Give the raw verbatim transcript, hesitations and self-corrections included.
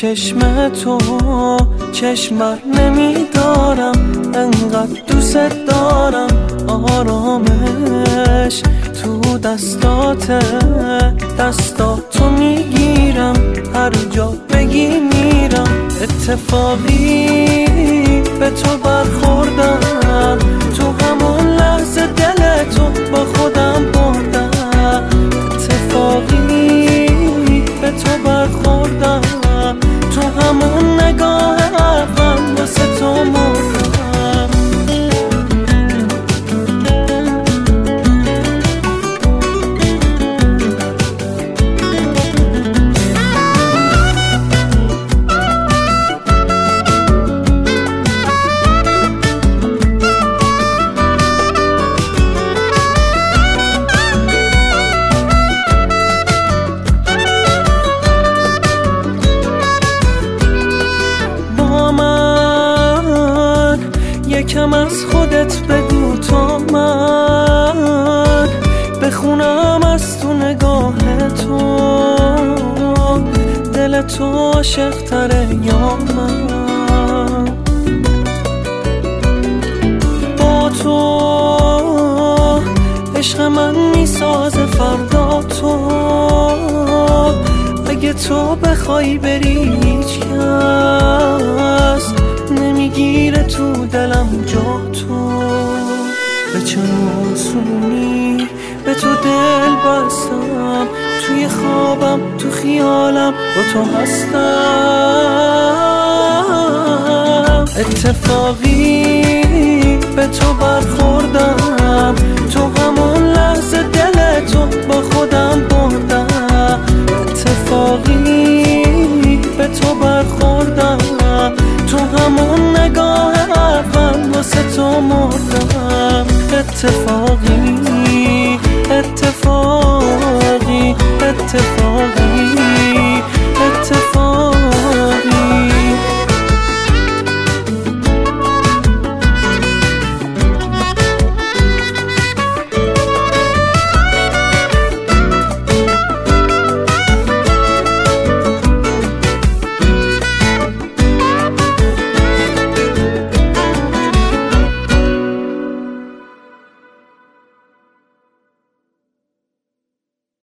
چشم تو چشم بر نمیدارم، انقدر دوست دارم. آرامش تو دستات، دستاتو میگیرم، هر جا بگی میرم. اتفاقی به تو برخوردم، تو همون لحظه دل تو با خودم بردم. اتفاقی به تو برخوردم، تو همون نگاه اول واسه تو مردم. یکم از خودت بگو تا من بخونم از تو نگاه تو، دل تو عاشق تره یا من. با تو عشق من میسازه فردا تو، اگه تو بخوای بری هیچ کس نمیگیره تو دلم جا تو. به چه آسونی به تو دل بستم، توی خوابم تو خیالم با تو هستم. اتفاقی به تو برخوردم، تو